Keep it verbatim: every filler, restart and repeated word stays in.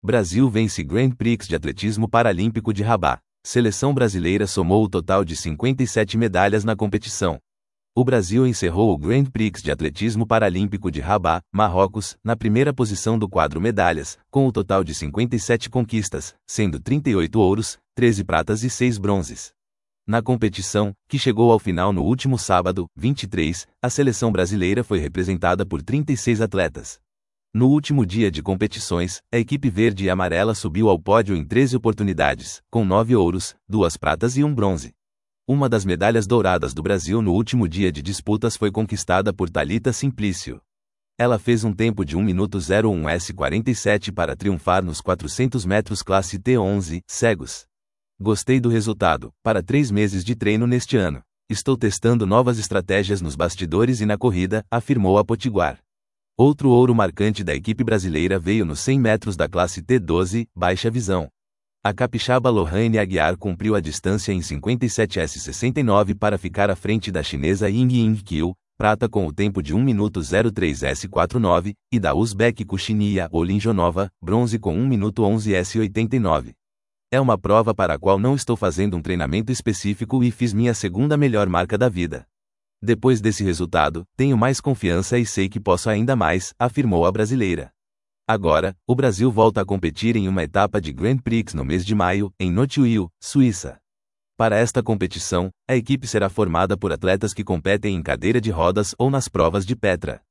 Brasil vence Grand Prix de Atletismo Paralímpico de Rabat. Seleção brasileira somou o total de cinquenta e sete medalhas na competição. O Brasil encerrou o Grand Prix de Atletismo Paralímpico de Rabat, Marrocos, na primeira posição do quadro medalhas, com o total de cinquenta e sete conquistas, sendo trinta e oito ouros, treze pratas e seis bronzes. Na competição, que chegou ao final no último sábado, vinte e três, a seleção brasileira foi representada por trinta e seis atletas. No último dia de competições, a equipe verde e amarela subiu ao pódio em treze oportunidades, com nove ouros, duas pratas e um bronze. Uma das medalhas douradas do Brasil no último dia de disputas foi conquistada por Thalita Simplício. Ela fez um tempo de um minuto zero um S quarenta e sete para triunfar nos quatrocentos metros classe T onze, cegos. Gostei do resultado, para três meses de treino neste ano. Estou testando novas estratégias nos bastidores e na corrida, afirmou a Potiguar. Outro ouro marcante da equipe brasileira veio nos cem metros da classe T doze, baixa visão. A capixaba Lohane Aguiar cumpriu a distância em cinquenta e sete S sessenta e nove para ficar à frente da chinesa Ying Ying Qiu, prata com o tempo de um minuto zero três S quarenta e nove, e da uzbeque Kushiniya Olinjonova, bronze com um minuto onze S oitenta e nove. É uma prova para a qual não estou fazendo um treinamento específico e fiz minha segunda melhor marca da vida. Depois desse resultado, tenho mais confiança e sei que posso ainda mais, afirmou a brasileira. Agora, o Brasil volta a competir em uma etapa de Grand Prix no mês de maio, em Notwil, Suíça. Para esta competição, a equipe será formada por atletas que competem em cadeira de rodas ou nas provas de Petra.